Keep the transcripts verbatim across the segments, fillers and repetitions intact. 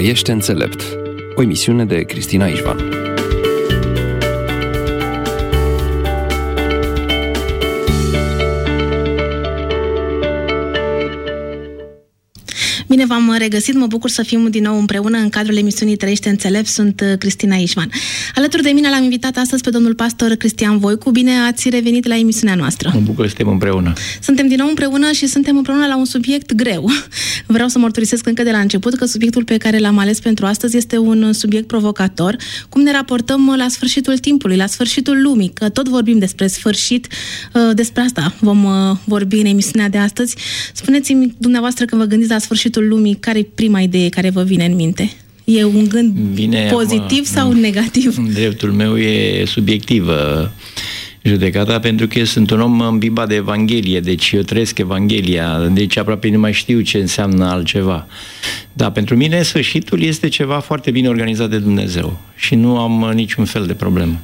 Trăiește înțelept, o emisiune de Cristina Ișvan. Bine v-am regăsit, mă bucur să fim din nou împreună în cadrul emisiunii Trăiește înțelept. Sunt Cristina Ișvan. Alături de mine l-am invitat astăzi pe domnul pastor Cristian Voicu. Bine ați revenit la emisiunea noastră. Mă bucur că suntem împreună. Suntem din nou împreună și suntem împreună la un subiect greu. Vreau să mărturisesc încă de la început că subiectul pe care l-am ales pentru astăzi este un subiect provocator. Cum ne raportăm la sfârșitul timpului, la sfârșitul lumii, că tot vorbim despre sfârșit. Despre asta vom vorbi în emisiunea de astăzi. Spuneți-mi dumneavoastră, când vă gândiți la sfârșitul lumii, care e prima idee care vă vine în minte? E un gând Bine, pozitiv acum, sau negativ? Dreptul meu e subiectivă judecata, pentru că eu sunt un om îmbibat de Evanghelie, deci eu trăiesc Evanghelia, deci aproape nu mai știu ce înseamnă altceva. Da, pentru mine sfârșitul este ceva foarte bine organizat de Dumnezeu și nu am niciun fel de problemă.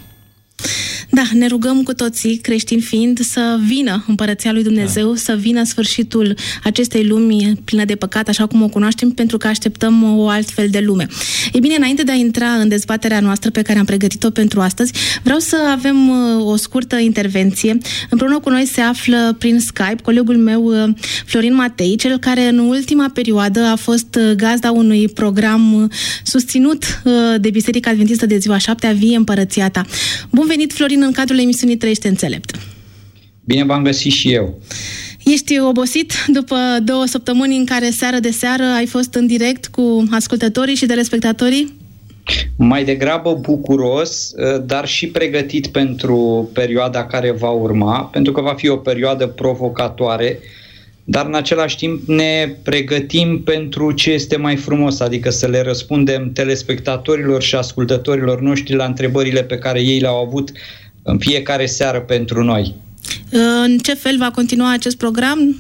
Da, ne rugăm cu toții, creștini fiind, să vină Împărăția lui Dumnezeu, da. Să vină sfârșitul acestei lumi plină de păcat, așa cum o cunoaștem, pentru că așteptăm o altfel de lume. Ei bine, înainte de a intra în dezbaterea noastră pe care am pregătit-o pentru astăzi, vreau să avem o scurtă intervenție. Împreună cu noi se află prin Skype colegul meu Florin Matei, cel care în ultima perioadă a fost gazda unui program susținut de Biserica Adventistă de Ziua Șaptea, Vie Împărăția Ta. Bun venit, Florin, în cadrul emisiunii Trăiește înțelept. Bine v-am găsit și eu. Ești obosit după două săptămâni în care seară de seară ai fost în direct cu ascultătorii și telespectatorii? Mai degrabă bucuros, dar și pregătit pentru perioada care va urma, pentru că va fi o perioadă provocatoare, dar în același timp ne pregătim pentru ce este mai frumos, adică să le răspundem telespectatorilor și ascultătorilor noștri la întrebările pe care ei le-au avut în fiecare seară pentru noi. În ce fel va continua acest program?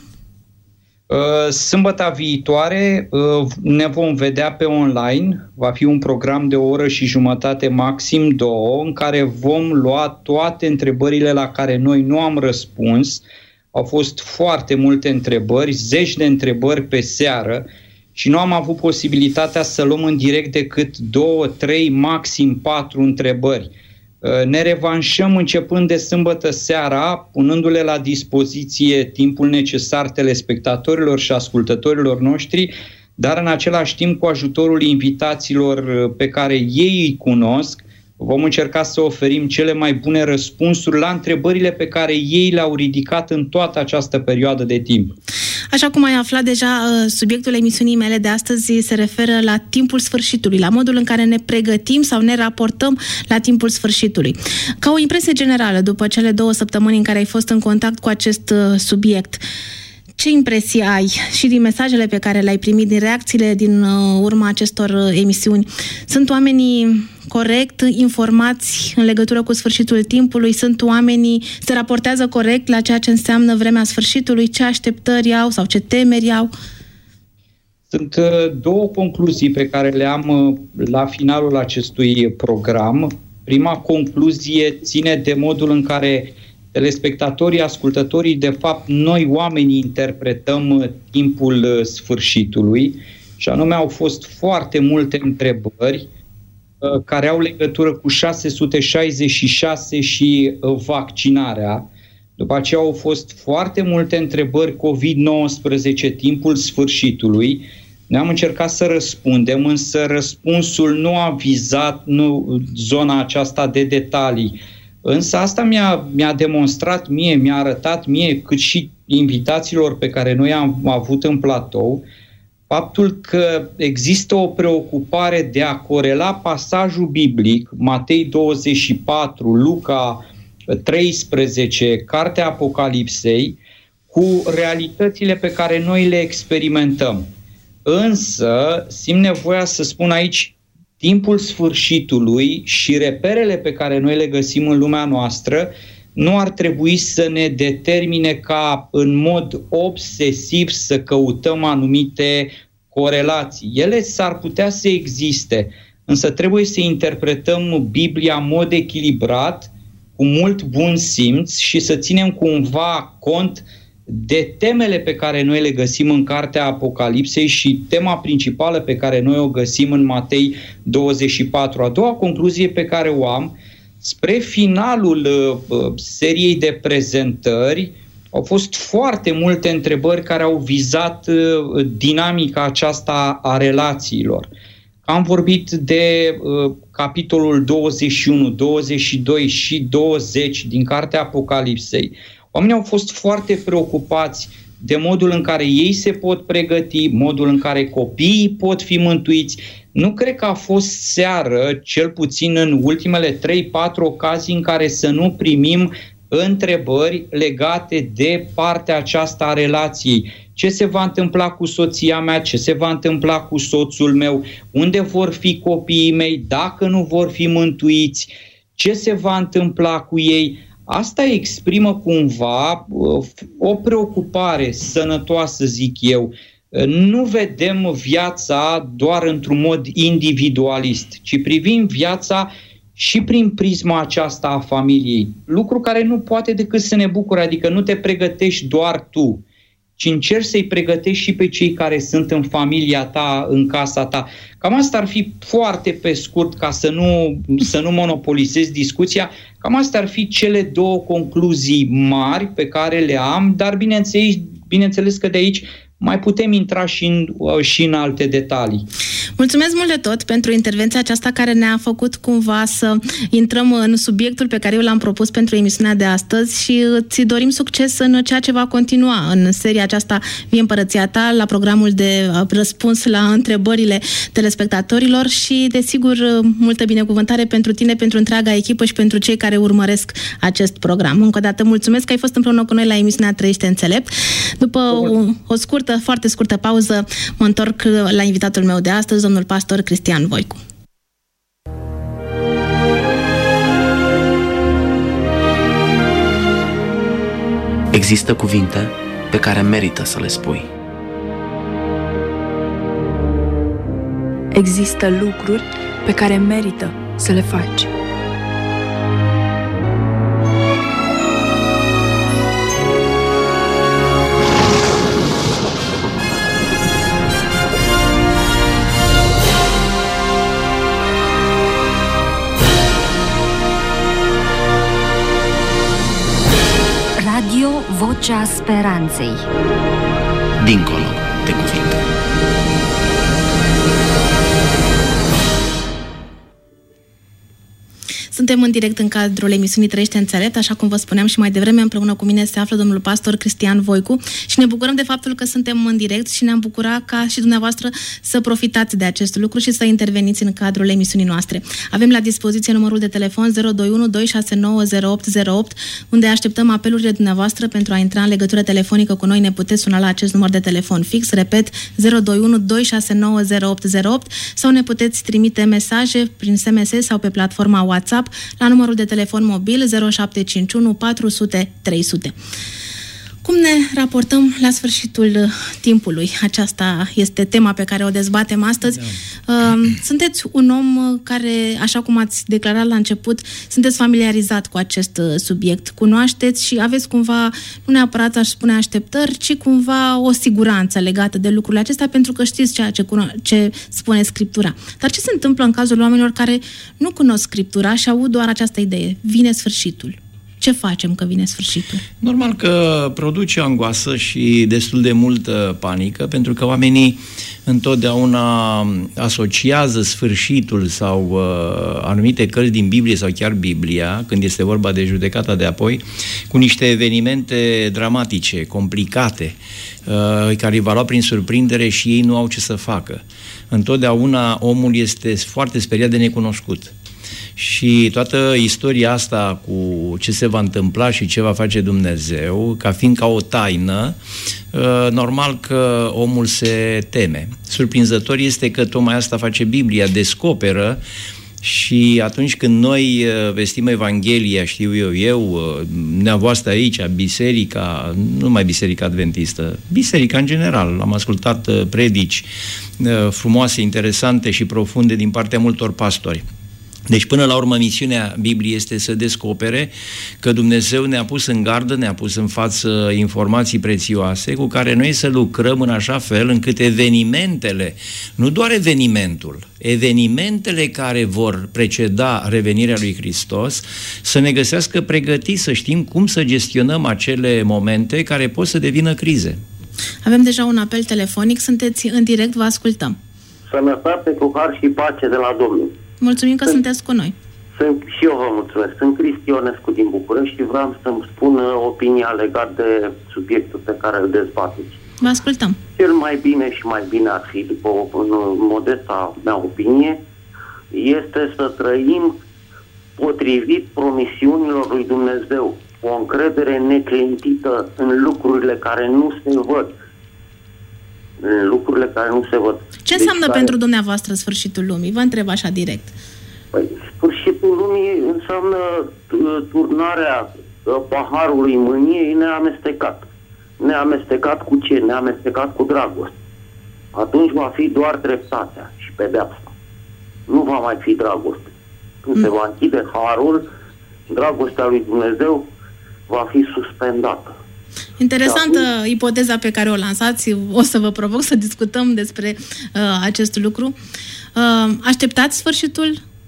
Sâmbăta viitoare ne vom vedea pe online. Va fi un program de o oră și jumătate, maxim două, în care vom lua toate întrebările la care noi nu am răspuns. Au fost foarte multe întrebări, zeci de întrebări pe seară și nu am avut posibilitatea să luăm în direct decât două, trei, maxim patru întrebări. Ne revanșăm începând de sâmbătă seara, punându-le la dispoziție timpul necesar telespectatorilor și ascultătorilor noștri, dar în același timp cu ajutorul invitaților pe care ei îi cunosc, vom încerca să oferim cele mai bune răspunsuri la întrebările pe care ei le-au ridicat în toată această perioadă de timp. Așa cum ai aflat deja, subiectul emisiunii mele de astăzi se referă la timpul sfârșitului, la modul în care ne pregătim sau ne raportăm la timpul sfârșitului. Ca o impresie generală, după cele două săptămâni în care ai fost în contact cu acest subiect, ce impresii ai și din mesajele pe care le-ai primit, din reacțiile din urma acestor emisiuni? Sunt oamenii corect informați în legătură cu sfârșitul timpului? Sunt oamenii, se raportează corect la ceea ce înseamnă vremea sfârșitului? Ce așteptări au sau ce temeri au? Sunt două concluzii pe care le am la finalul acestui program. Prima concluzie ține de modul în care telespectatorii, ascultătorii, de fapt, noi oamenii interpretăm timpul sfârșitului și anume au fost foarte multe întrebări uh, care au legătură cu șase sute șaizeci și șase și uh, vaccinarea. După aceea au fost foarte multe întrebări covid nouăsprezece, timpul sfârșitului. Ne-am încercat să răspundem, însă răspunsul nu a vizat nu, zona aceasta de detalii. Însă asta mi-a, mi-a demonstrat mie, mi-a arătat mie, cât și invitațiilor pe care noi am avut în platou, faptul că există o preocupare de a corela pasajul biblic, Matei douăzeci și patru, Luca treisprezece, Cartea Apocalipsei, cu realitățile pe care noi le experimentăm. Însă, simt nevoia să spun aici, timpul sfârșitului și reperele pe care noi le găsim în lumea noastră nu ar trebui să ne determine ca în mod obsesiv să căutăm anumite corelații. Ele s-ar putea să existe, însă trebuie să interpretăm Biblia în mod echilibrat, cu mult bun simț și să ținem cumva cont de temele pe care noi le găsim în Cartea Apocalipsei și tema principală pe care noi o găsim în Matei douăzeci și patru. A doua concluzie pe care o am, spre finalul uh, seriei de prezentări, au fost foarte multe întrebări care au vizat uh, dinamica aceasta a relațiilor. Am vorbit de uh, capitolul douăzeci și unu, douăzeci și doi și douăzeci din Cartea Apocalipsei. Oamenii au fost foarte preocupați de modul în care ei se pot pregăti, modul în care copiii pot fi mântuiți. Nu cred că a fost seară, cel puțin în ultimele trei patru ocazii, în care să nu primim întrebări legate de partea aceasta a relației. Ce se va întâmpla cu soția mea, ce se va întâmpla cu soțul meu, unde vor fi copiii mei, dacă nu vor fi mântuiți, ce se va întâmpla cu ei. Asta exprimă cumva o preocupare sănătoasă, zic eu. Nu vedem viața doar într-un mod individualist, ci privim viața și prin prisma aceasta a familiei. Lucru care nu poate decât să ne bucure, adică nu te pregătești doar tu, ci încerci să-i pregătești și pe cei care sunt în familia ta, în casa ta. Cam asta ar fi foarte pe scurt, ca să nu, să nu monopolizez discuția, cam astea ar fi cele două concluzii mari pe care le am, dar bineînțeles, bineînțeles că de aici mai putem intra și în, și în alte detalii. Mulțumesc mult de tot pentru intervenția aceasta care ne-a făcut cumva să intrăm în subiectul pe care eu l-am propus pentru emisiunea de astăzi și îți dorim succes în ceea ce va continua în seria aceasta Vie Împărăția Ta, la programul de răspuns la întrebările telespectatorilor și, desigur, multă binecuvântare pentru tine, pentru întreaga echipă și pentru cei care urmăresc acest program. Încă o dată mulțumesc că ai fost împreună cu noi la emisiunea Trăiește Înțelept. După o, o scurtă foarte scurtă pauză, mă întorc la invitatul meu de astăzi, domnul pastor Cristian Voicu. Există cuvinte pe care merită să le spui. Există lucruri pe care merită să le faci. Radio Vocea Speranței. Dincolo de cuvinte. Suntem în direct în cadrul emisiunii Trăiește Înțelept, așa cum vă spuneam și mai devreme, împreună cu mine se află domnul pastor Cristian Voicu și ne bucurăm de faptul că suntem în direct și ne-am bucurat ca și dumneavoastră să profitați de acest lucru și să interveniți în cadrul emisiunii noastre. Avem la dispoziție numărul de telefon zero doi unu doi șase nouă zero opt zero opt, unde așteptăm apelurile dumneavoastră pentru a intra în legătură telefonică cu noi. Ne puteți suna la acest număr de telefon fix, repet, zero doi unu doi șase nouă zero opt zero opt, sau ne puteți trimite mesaje prin S M S sau pe platforma WhatsApp la numărul de telefon mobil zero șapte cinci unu patru zero zero trei zero zero. Cum ne raportăm la sfârșitul timpului? Aceasta este tema pe care o dezbatem astăzi. Da. Sunteți un om care, așa cum ați declarat la început, sunteți familiarizat cu acest subiect. Cunoașteți și aveți cumva, nu neapărat aș spune așteptări, ci cumva o siguranță legată de lucrurile acestea, pentru că știți ceea ce, cuno- ce spune Scriptura. Dar ce se întâmplă în cazul oamenilor care nu cunosc Scriptura și aud doar această idee? Vine sfârșitul. Ce facem că vine sfârșitul? Normal că produce angoasă și destul de multă panică, pentru că oamenii întotdeauna asociază sfârșitul sau uh, anumite cărți din Biblie sau chiar Biblia, când este vorba de judecata de apoi, cu niște evenimente dramatice, complicate, uh, care îi va lua prin surprindere și ei nu au ce să facă. Întotdeauna omul este foarte speriat de necunoscut. Și toată istoria asta cu ce se va întâmpla și ce va face Dumnezeu, ca fiind ca o taină, normal că omul se teme. Surprinzător este că tocmai asta face Biblia, descoperă. Și atunci când noi vestim Evanghelia, știu eu, eu, dumneavoastră aici, biserica, nu numai biserica adventistă, biserica în general, am ascultat predici frumoase, interesante și profunde din partea multor pastori. Deci, până la urmă, misiunea Bibliei este să descopere că Dumnezeu ne-a pus în gardă, ne-a pus în față informații prețioase cu care noi să lucrăm în așa fel încât evenimentele, nu doar evenimentul, evenimentele care vor preceda revenirea lui Hristos, să ne găsească pregătiți, să știm cum să gestionăm acele momente care pot să devină crize. Avem deja un apel telefonic, sunteți în direct, vă ascultăm. Sănătate, cu har și pace de la Domnul. Mulțumim că sunt, sunteți cu noi. Sunt, și eu vă mulțumesc. Sunt Cristi Ionescu din București și vreau să-mi spun opinia legat de subiectul pe care îl dezbateți. Vă ascultăm. Cel mai bine și mai bine ar fi, după o, în modesta mea opinie, este să trăim potrivit promisiunilor lui Dumnezeu. O încredere neclintită în lucrurile care nu se văd. În lucrurile care nu se văd. Ce înseamnă deci, pentru care... dumneavoastră sfârșitul lumii? Vă întreb așa direct. Păi, sfârșitul lumii înseamnă turnarea paharului mâniei neamestecat. Neamestecat cu ce? Neamestecat cu dragoste. Atunci va fi doar dreptatea și pedeapsa. Nu va mai fi dragoste. Când mm. se va închide harul, dragostea lui Dumnezeu va fi suspendată. Interesantă da. ipoteza pe care o lansați. O să vă provoc să discutăm despre uh, acest lucru. Uh, așteptați sfârșitul?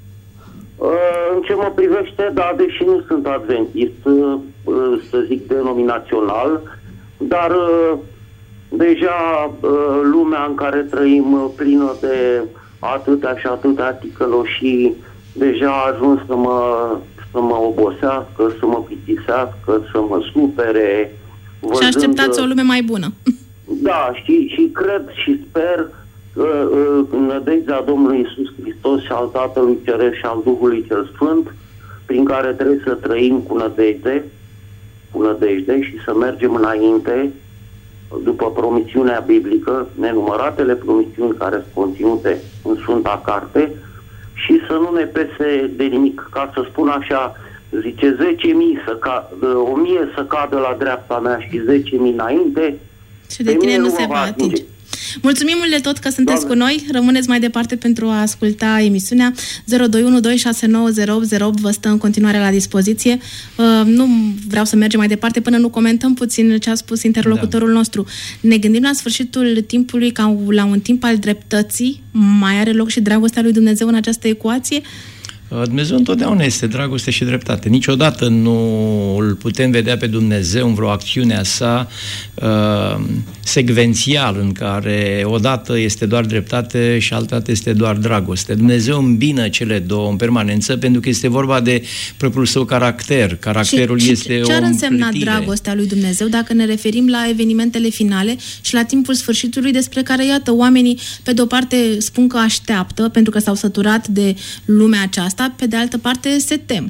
Uh, în ce mă privește, da, deși nu sunt adventist, uh, să zic denominațional, dar uh, deja uh, lumea în care trăim uh, plină de atâtea și atâtea ticăloșii, deja a ajuns să mă, să mă obosească, să mă plictisească, să mă supere. Văzând, și așteptați o lume mai bună. Da, și, și cred și sper că în nădejdea Domnului Iisus Hristos și al Tatălui Ceresc și al Duhului Cel Sfânt, prin care trebuie să trăim cu nădejde, cu nădejde și să mergem înainte după promisiunea biblică, nenumăratele promisiuni care sunt conținute în Sfânta Carte, și să nu ne pese de nimic, ca să spun așa. Zice zece mii să ca, o mie să cadă la dreapta mea și zece mii înainte. Și de tine nu se va atinge. Mulțumim mult de tot că sunteți Doamne. cu noi. Rămâneți mai departe pentru a asculta emisiunea. Zero doi unu doi șase nouă zero opt zero opt vă stă în continuare la dispoziție. Uh, nu vreau să mergem mai departe până nu comentăm puțin ce a spus interlocutorul da. nostru. Ne gândim la sfârșitul timpului ca la un timp al dreptății? Mai are loc și dragostea lui Dumnezeu în această ecuație? Dumnezeu întotdeauna este dragoste și dreptate. Niciodată nu îl putem vedea pe Dumnezeu în vreo acțiune a sa uh, secvențial, în care odată este doar dreptate și altădată este doar dragoste. Dumnezeu îmbină cele două în permanență pentru că este vorba de propriul său caracter. Caracterul și, este ce o ar însemna împlitire. Dragostea lui Dumnezeu dacă ne referim la evenimentele finale și la timpul sfârșitului, despre care, iată, oamenii pe de o parte spun că așteaptă pentru că s-au săturat de lumea aceasta, pe de altă parte se tem.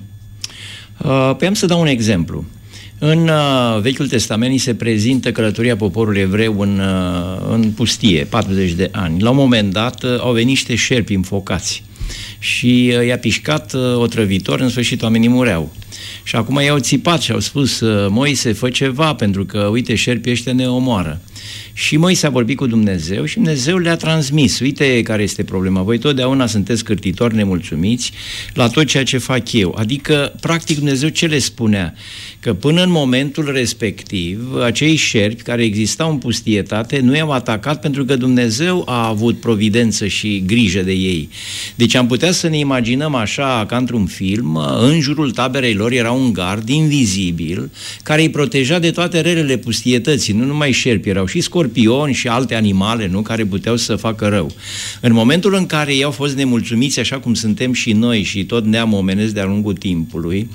Uh, păi am să dau un exemplu. În uh, Vechiul Testament se prezintă călătoria poporului evreu în, uh, în pustie, patruzeci de ani. La un moment dat uh, au venit niște șerpi înfocați și uh, i-a pișcat uh, otrăvitor, în sfârșit oamenii mureau. Și acum i-au țipat și au spus, uh, Moise, fă ceva, pentru că, uite, șerpii ăștia ne omoară. Și Moise a vorbit cu Dumnezeu și Dumnezeu le-a transmis. Uite care este problema. Voi totdeauna sunteți cârtitori nemulțumiți la tot ceea ce fac eu. Adică, practic, Dumnezeu ce le spunea? Că până în momentul respectiv, acei șerpi care existau în pustietate nu i-au atacat pentru că Dumnezeu a avut providență și grijă de ei. Deci am putea să ne imaginăm așa, ca într-un film, în jurul taberei lor era un gard invizibil care îi proteja de toate relele pustietății. Nu numai șerpi, erau și scorpioni și alte animale, nu, care puteau să facă rău. În momentul în care ei au fost nemulțumiți, așa cum suntem și noi și tot neamul omenesc de-a lungul timpului,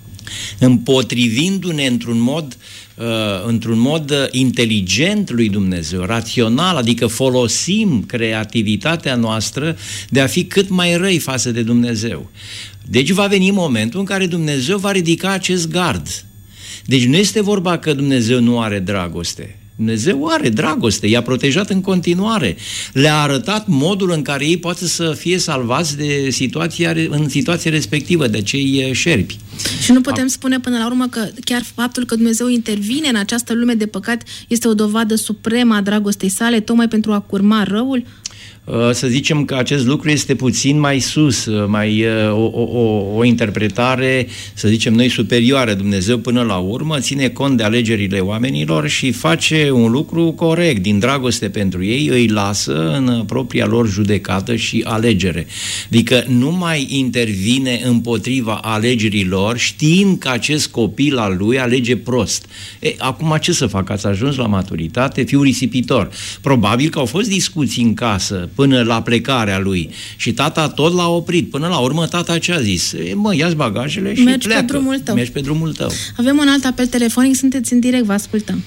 împotrivindu-ne într-un mod, uh, într-un mod inteligent lui Dumnezeu, rațional, adică folosim creativitatea noastră de a fi cât mai răi față de Dumnezeu. Deci va veni momentul în care Dumnezeu va ridica acest gard. Deci nu este vorba că Dumnezeu nu are dragoste. Dumnezeu are dragoste, i-a protejat în continuare, le-a arătat modul în care ei poate să fie salvați de situația, în situația respectivă, de cei șerpi. Și nu putem spune până la urmă că chiar faptul că Dumnezeu intervine în această lume de păcat este o dovadă supremă a dragostei sale, tocmai pentru a curma răul? să zicem că acest lucru este puțin mai sus, mai o, o, o interpretare, să zicem noi, superioară. Dumnezeu până la urmă ține cont de alegerile oamenilor și face un lucru corect. Din dragoste pentru ei îi lasă în propria lor judecată și alegere. Adică nu mai intervine împotriva alegerilor știind că acest copil al lui alege prost. E, acum ce să fac? Ați ajuns la maturitate, fiu risipitor. Probabil că au fost discuții în casă până la plecarea lui și tata tot l-a oprit. Până la urmă tata ce a zis? E, mă, ia-ți bagajele și mergi pleacă. Pe drumul tău. Mergi pe drumul tău. Avem un alt apel telefonic, sunteți în direct, vă ascultăm.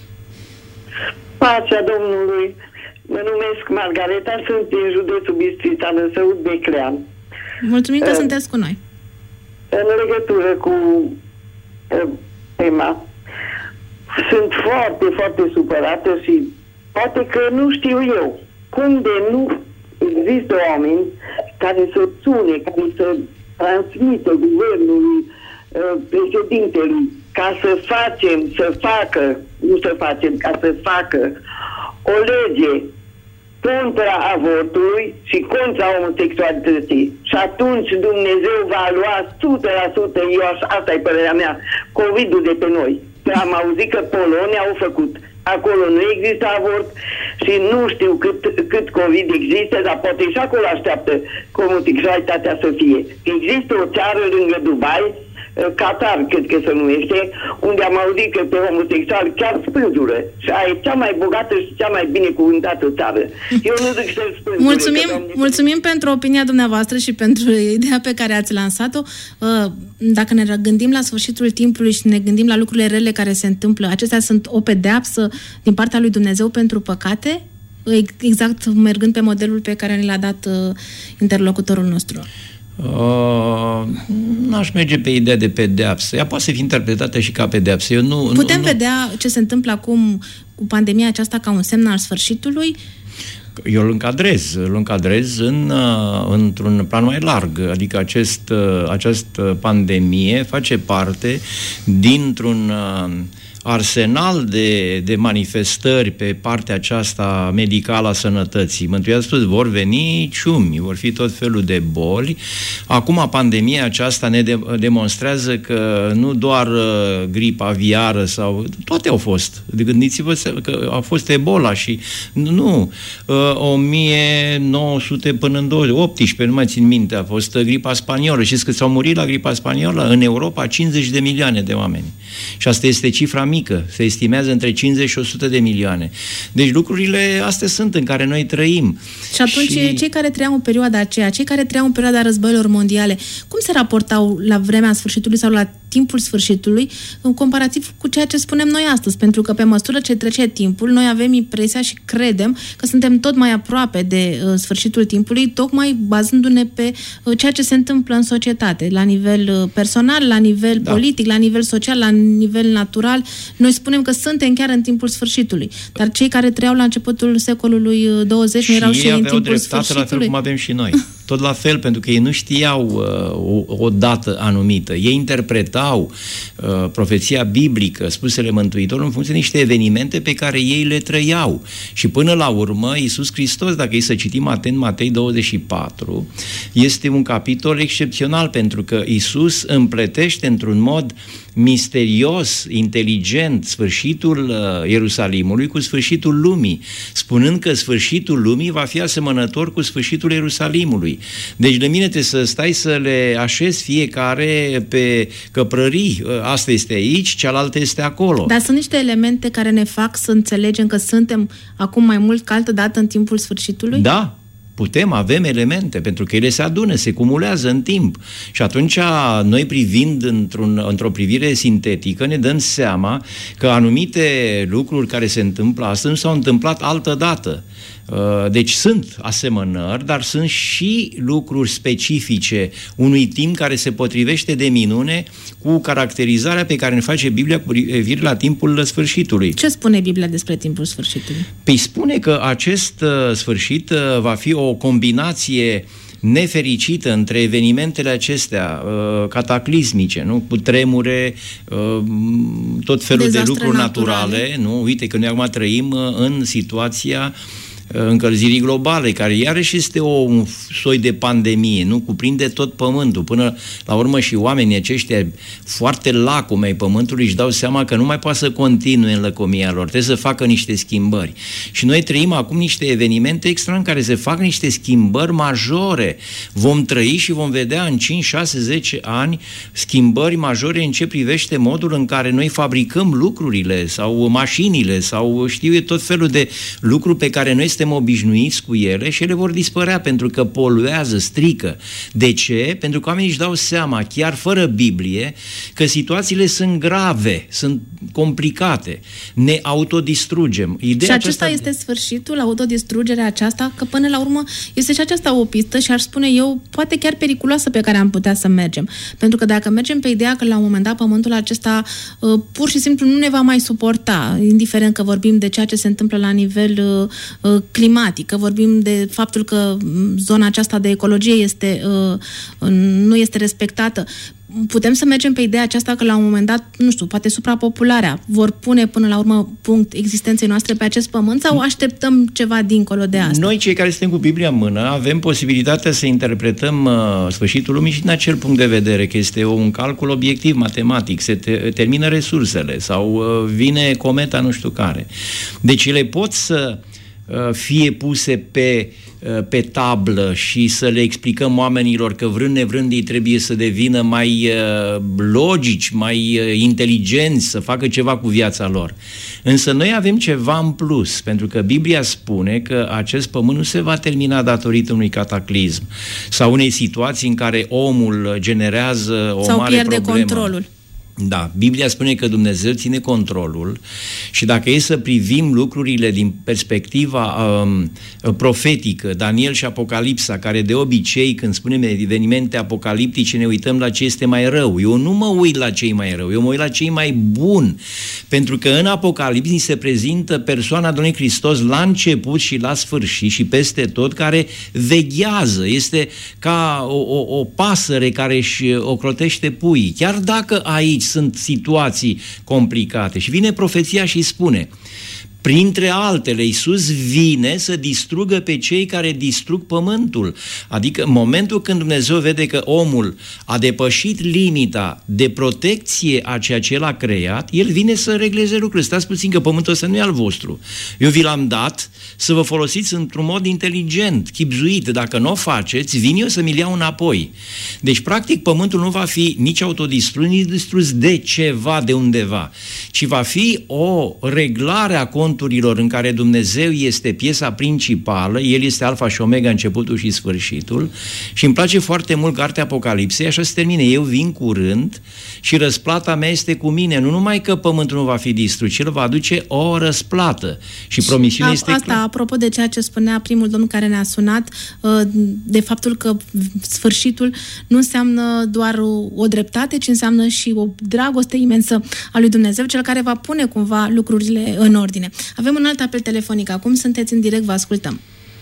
Pacea Domnului. Mă numesc Margareta, sunt din județul Bistrița, Năsăud, Beclean. Mulțumim că uh, sunteți cu noi. În legătură cu uh, tema, sunt foarte, foarte supărată și poate că nu știu eu cum de nu există oameni care să sune, care să transmită guvernului, uh, președintelui, ca să facem, să facă, nu să facem, ca să facă o lege contra avortului și contra homosexualității. Și atunci Dumnezeu va lua o sută la sută, eu așa, asta e părerea mea, COVID-ul de pe noi. Că am auzit că Polonia au făcut. Acolo nu există avort și nu știu cât, cât COVID există, dar poate și acolo așteaptă homosexualitatea să fie. Există o țară lângă Dubai, Qatar, cred că se numește, unde am auzit că pe homosexual chiar spânzură. Și aia e cea mai bogată și cea mai binecuvântată țară. Eu nu zic să spânzură. Mulțumim, mulțumim pentru opinia dumneavoastră și pentru ideea pe care ați lansat-o. Dacă ne gândim la sfârșitul timpului și ne gândim la lucrurile rele care se întâmplă, acestea sunt o pedeapsă din partea lui Dumnezeu pentru păcate? Exact mergând pe modelul pe care ne l-a dat interlocutorul nostru. Uh, n-aș merge pe ideea de pedeapsă. Ea poate să fie interpretată și ca pedeapsă. Eu nu, Putem nu, vedea ce se întâmplă acum cu pandemia aceasta ca un semn al sfârșitului? Eu îl încadrez, îl încadrez în, într-un plan mai larg. Adică acest, această pandemie face parte dintr-un arsenal de, de manifestări pe partea aceasta medicală a sănătății. Mântuirea a spus, vor veni ciumi, vor fi tot felul de boli. Acum pandemia aceasta ne de, demonstrează că nu doar uh, gripa aviară sau... Toate au fost. Gândiți-vă că a fost Ebola și... Nu, uh, o mie nouă sute până în două mii optsprezece, nu mai țin minte, a fost gripa spaniolă. Știți că s-au murit la gripa spaniolă în Europa cincizeci de milioane de oameni. Și asta este cifra mică. Se estimează între cincizeci și o sută de milioane. Deci lucrurile astea sunt în care noi trăim. Și atunci și... cei care trăiau în perioada aceea, cei care trăiau în perioada războiilor mondiale, cum se raportau la vremea sfârșitului sau la timpul sfârșitului în comparativ cu ceea ce spunem noi astăzi? Pentru că pe măsură ce trece timpul, noi avem impresia și credem că suntem tot mai aproape de uh, sfârșitul timpului, tocmai bazându-ne pe uh, ceea ce se întâmplă în societate, la nivel uh, personal, la nivel da. politic, la nivel social, la nivel natural. Noi spunem că suntem chiar în timpul sfârșitului, dar cei care trăiau la începutul secolului douăzeci nu erau și, și în timpul sfârșitului. La fel cum avem și noi. Tot la fel, pentru că ei nu știau uh, o, o dată anumită. Ei interpretau uh, profeția biblică, spusele Mântuitorului, în funcție de niște evenimente pe care ei le trăiau. Și până la urmă, Iisus Hristos, dacă e să citim atent Matei douăzeci și patru, este un capitol excepțional, pentru că Iisus împletește într-un mod misterios, inteligent, sfârșitul uh, Ierusalimului cu sfârșitul lumii, spunând că sfârșitul lumii va fi asemănător cu sfârșitul Ierusalimului. Deci de mine trebuie să stai să le așezi fiecare pe căprării. Asta este aici, cealaltă este acolo. Dar sunt niște elemente care ne fac să înțelegem că suntem acum mai mult ca altă dată în timpul sfârșitului? Da. Putem, avem elemente, pentru că ele se adună, se cumulează în timp. Și atunci, noi privind într-un, într-o privire sintetică, ne dăm seama că anumite lucruri care se întâmplă astăzi nu s-au întâmplat altă dată. Deci sunt asemănări, dar sunt și lucruri specifice unui timp care se potrivește de minune cu caracterizarea pe care ne face Biblia cu privire la timpul sfârșitului. Ce spune Biblia despre timpul sfârșitului? Păi spune că acest uh, sfârșit uh, va fi o combinație nefericită între evenimentele acestea uh, cataclismice, nu? Cu tremure, uh, tot felul Dezastre de lucruri naturale. naturale, nu? Uite că noi acum trăim uh, în situația încălzirii globale, care iarăși este o, un soi de pandemie, nu cuprinde tot pământul. Până la urmă și oamenii aceștia foarte lacume ai pământului își dau seama că nu mai poate să continue în lăcomia lor, trebuie să facă niște schimbări. Și noi trăim acum niște evenimente extra în care se fac niște schimbări majore. Vom trăi și vom vedea în cinci, șase, zece ani schimbări majore în ce privește modul în care noi fabricăm lucrurile sau mașinile sau știu eu tot felul de lucruri pe care noi suntem obișnuiți cu ele și ele vor dispărea pentru că poluează, strică. De ce? Pentru că oamenii își dau seama, chiar fără Biblie, că situațiile sunt grave, sunt complicate. Ne autodistrugem. Ideea și acesta aceasta... este sfârșitul, autodistrugerea aceasta, că până la urmă este și aceasta o pistă și aș spune eu, poate chiar periculoasă pe care am putea să mergem. Pentru că dacă mergem pe ideea că la un moment dat pământul acesta uh, pur și simplu nu ne va mai suporta, indiferent că vorbim de ceea ce se întâmplă la nivel uh, climatic, că vorbim de faptul că zona aceasta de ecologie este, uh, nu este respectată, putem să mergem pe ideea aceasta că la un moment dat, nu știu, poate suprapopularea vor pune până la urmă punct existenței noastre pe acest pământ sau așteptăm ceva dincolo de asta? Noi, cei care suntem cu Biblia în mână, avem posibilitatea să interpretăm uh, sfârșitul lumii și din acel punct de vedere, că este un calcul obiectiv, matematic, se te, termină resursele sau uh, vine cometa nu știu care. Deci ele pot să uh, fie puse pe pe tablă și să le explicăm oamenilor că vrând nevrând ei trebuie să devină mai uh, logici, mai uh, inteligenți, să facă ceva cu viața lor. Însă noi avem ceva în plus, pentru că Biblia spune că acest pământ nu se va termina datorită unui cataclism sau unei situații în care omul generează o sau mare pierde problemă. controlul. Da, Biblia spune că Dumnezeu ține controlul și dacă e să privim lucrurile din perspectiva um, profetică, Daniel și Apocalipsa, care de obicei când spunem evenimente apocaliptice ne uităm la ce este mai rău. Eu nu mă uit la cei mai rău, eu mă uit la cei mai buni, pentru că în Apocalips ni se prezintă persoana Domnului Hristos la început și la sfârșit și peste tot, care veghează, este ca o, o, o pasăre care își ocrotește puii, chiar dacă aici sunt situații complicate. Și vine profeția și spune, printre altele, Iisus vine să distrugă pe cei care distrug pământul. Adică în momentul când Dumnezeu vede că omul a depășit limita de protecție a ceea ce El a creat, El vine să regleze lucrurile. Stați puțin că pământul ăsta nu e al vostru. Eu vi l-am dat să vă folosiți într-un mod inteligent, chibzuit. Dacă nu o faceți, vin eu să mi-l iau înapoi. Deci, practic, pământul nu va fi nici autodistrus, nici distrus de ceva, de undeva, ci va fi o reglare a conturilor în care Dumnezeu este piesa principală, El este alfa și omega, începutul și sfârșitul, și îmi place foarte mult cartea Apocalipsei, așa se termine, eu vin curând și răsplata mea este cu mine, nu numai că pământul nu va fi distrus, ci El va aduce o răsplată și promisiunea este asta, clar. Apropo de ceea ce spunea primul domn care ne-a sunat, de faptul că sfârșitul nu înseamnă doar o dreptate, ci înseamnă și o dragoste imensă a lui Dumnezeu, cel care va pune cumva lucrurile în ordine. Avem un alt apel telefonic acum, sunteți în direct, vă ascultăm.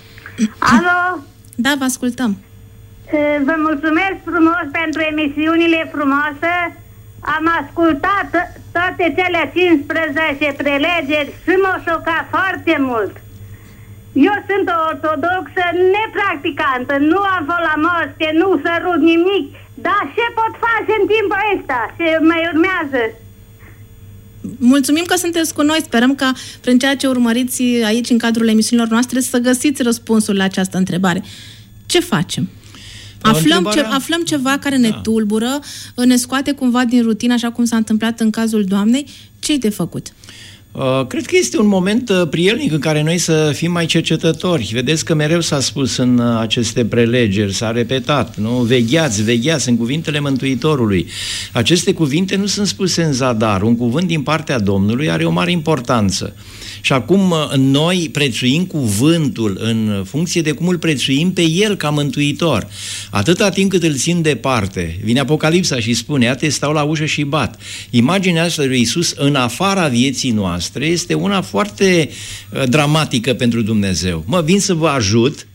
Alo? Da, vă ascultăm. Vă mulțumesc frumos pentru emisiunile frumoase. Am ascultat toate cele cincisprezece prelegeri și m-au șocat foarte mult. Eu sunt o ortodoxă nepracticantă, nu am fost la moște, nu sărut nimic, dar ce pot face în timpul ăsta? Ce mai urmează? Mulțumim că sunteți cu noi, sperăm că prin ceea ce urmăriți aici în cadrul emisiunilor noastre să găsiți răspunsul la această întrebare. Ce facem? Aflăm, ce, aflăm ceva care ne da. tulbură, ne scoate cumva din rutină, așa cum s-a întâmplat în cazul doamnei. Ce-i de făcut? Uh, cred că este un moment uh, prielnic în care noi să fim mai cercetători. Vedeți că mereu s-a spus în uh, aceste prelegeri, s-a repetat, nu? Vegheați, vegheați, în cuvintele Mântuitorului. Aceste cuvinte nu sunt spuse în zadar. Un cuvânt din partea Domnului are o mare importanță. Și acum noi prețuim cuvântul în funcție de cum îl prețuim pe El ca mântuitor. Atâta timp cât îl țin departe, vine Apocalipsa și spune, iată, stau la ușă și bat. Imaginea asta lui Iisus în afara vieții noastre este una foarte uh, dramatică pentru Dumnezeu. Mă, vin să vă ajut,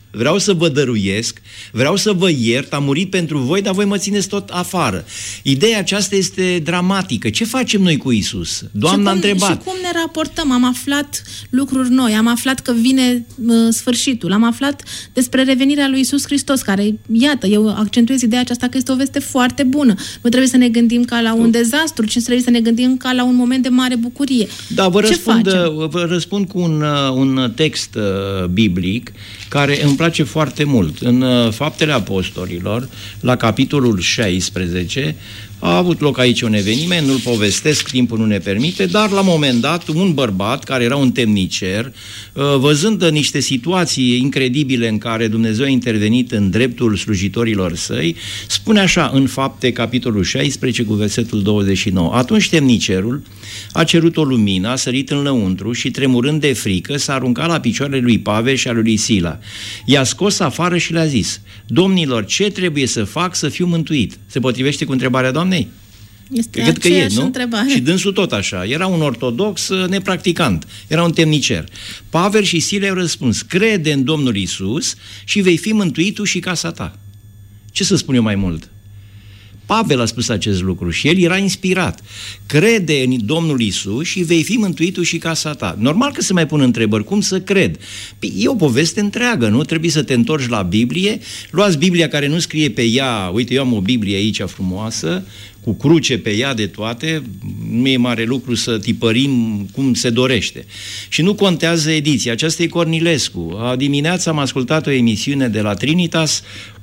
vreau să vă dăruiesc, vreau să vă iert, am murit pentru voi, dar voi mă țineți tot afară. Ideea aceasta este dramatică. Ce facem noi cu Iisus? Doamna a întrebat. Și cum ne raportăm? Am aflat lucruri noi, am aflat că vine uh, sfârșitul, am aflat despre revenirea lui Iisus Hristos, care, iată, eu accentuez ideea aceasta că este o veste foarte bună. Nu trebuie să ne gândim ca la un dezastru, ci trebuie să ne gândim ca la un moment de mare bucurie. Da, vă Ce răspund, facem? vă răspund cu un, un text uh, biblic care îmi place foarte mult. În uh, Faptele Apostolilor, la capitolul șaisprezece, a avut loc aici un eveniment, nu-l povestesc, timpul nu ne permite, dar la un moment dat un bărbat care era un temnicer, văzând niște situații incredibile în care Dumnezeu a intervenit în dreptul slujitorilor săi, spune așa în Fapte, capitolul șaisprezece, cu versetul douăzeci și nouă. Atunci temnicerul a cerut o lumină, a sărit în lăuntru și, tremurând de frică, s-a aruncat la picioarele lui Pavel și ale lui Sila. I-a scos afară și le-a zis: Domnilor, ce trebuie să fac să fiu mântuit? Se potrivește cu întrebarea doamnei? Este Cred că e, nu? întrebare. Și dânsul tot așa. Era un ortodox nepracticant. Era un temnicer. Pavel și Sila au răspuns: crede în Domnul Iisus și vei fi mântuit tu și casa ta. Ce să spun eu mai mult? Pavel a spus acest lucru și el era inspirat. Crede în Domnul Iisus și vei fi mântuit tu și casa ta. Normal că se mai pun întrebări. Cum să cred? Păi, e o poveste întreagă, nu? Trebuie să te întorci la Biblie. Luați Biblia care nu scrie pe ea. Uite, eu am o Biblie aici frumoasă, cu cruce pe ea de toate. Nu e mare lucru să tipărim cum se dorește. Și nu contează ediția. Aceasta e Cornilescu. A dimineața am ascultat o emisiune de la Trinitas,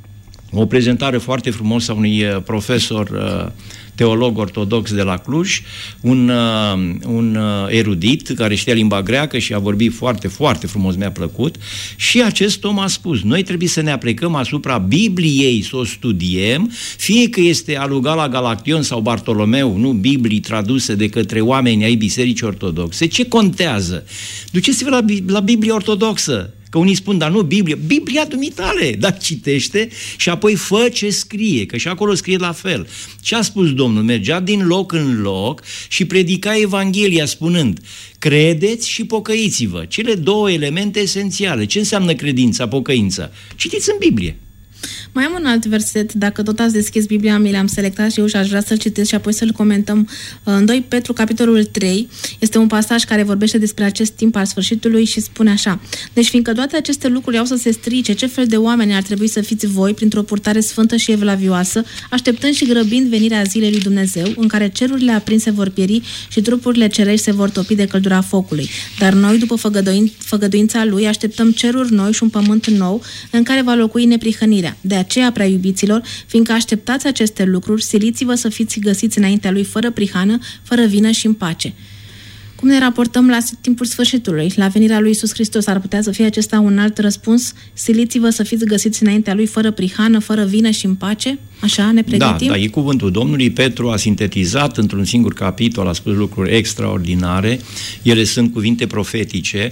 o prezentare foarte frumoasă a unui profesor teolog ortodox de la Cluj, un, un erudit care știa limba greacă și a vorbit foarte, foarte frumos, mi-a plăcut, și acest om a spus: noi trebuie să ne aplicăm asupra Bibliei, să o studiem, fie că este a lui Gala Galaction sau Bartolomeu, nu Biblii traduse de către oameni ai bisericii ortodoxe. Ce contează? Duceți-vă la, la Biblia ortodoxă. Că unii spun: dar nu Biblia. Biblia dumitale, dar citește și apoi fă ce scrie, că și acolo scrie la fel. Ce a spus Domnul? Mergea din loc în loc și predica Evanghelia spunând: credeți și pocăiți-vă. Cele două elemente esențiale. Ce înseamnă credința, pocăința? Citiți în Biblie. Mai am un alt verset, dacă tot ați deschis Biblia, mi l-am selectat și eu și aș vrea să-l citesc și apoi să-l comentăm. În doi Petru, capitolul trei, este un pasaj care vorbește despre acest timp al sfârșitului și spune așa: deci fiindcă toate aceste lucruri au să se strice, ce fel de oameni ar trebui să fiți voi printr-o purtare sfântă și evlavioasă, așteptând și grăbind venirea zilei lui Dumnezeu, în care cerurile aprinse vor pieri și trupurile cerești se vor topi de căldura focului. Dar noi, după făgăduin- făgăduința lui, așteptăm ceruri noi și un pământ nou, în care va locui neprihănirea. De aceea, prea iubiților, fiindcă așteptați aceste lucruri, siliți-vă să fiți găsiți înaintea lui fără prihană, fără vină și în pace. Cum ne raportăm la timpul sfârșitului, la venirea lui Iisus Hristos? Ar putea să fie acesta un alt răspuns? Siliți-vă să fiți găsiți înaintea lui fără prihană, fără vină și în pace? Așa ne pregătim? Da, da, e cuvântul Domnului. Petru a sintetizat într-un singur capitol, a spus lucruri extraordinare. Ele sunt cuvinte profetice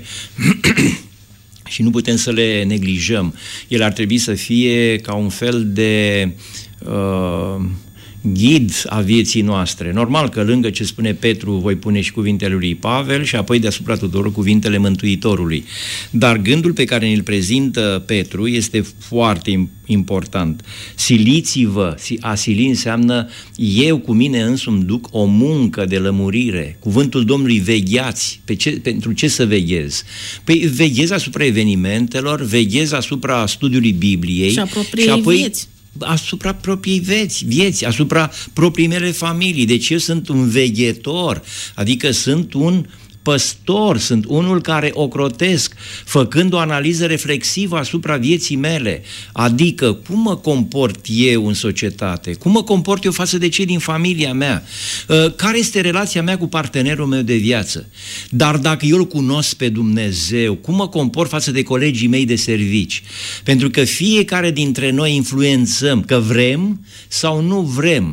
și nu putem să le neglijăm. Ele ar trebui să fie ca un fel de uh, ghid a vieții noastre. Normal că lângă ce spune Petru voi pune și cuvintele lui Pavel și apoi deasupra tuturor cuvintele Mântuitorului. Dar gândul pe care ne-l prezintă Petru este foarte important. Siliți-vă. A sili înseamnă eu cu mine însumi duc o muncă de lămurire. Cuvântul Domnului: vegheați. Pe ce, pentru ce să veghez? Păi veghez asupra evenimentelor, veghez asupra studiului Bibliei și, și apoi vieți. asupra propriei vieți, vieți, asupra proprii mele familii. Deci eu sunt un veghetor, adică sunt un păstor, sunt unul care ocrotesc, făcând o analiză reflexivă asupra vieții mele. Adică, cum mă comport eu în societate? Cum mă comport eu față de cei din familia mea? Care este relația mea cu partenerul meu de viață? Dar dacă eu îl cunosc pe Dumnezeu, cum mă comport față de colegii mei de servici? Pentru că fiecare dintre noi influențăm, că vrem sau nu vrem.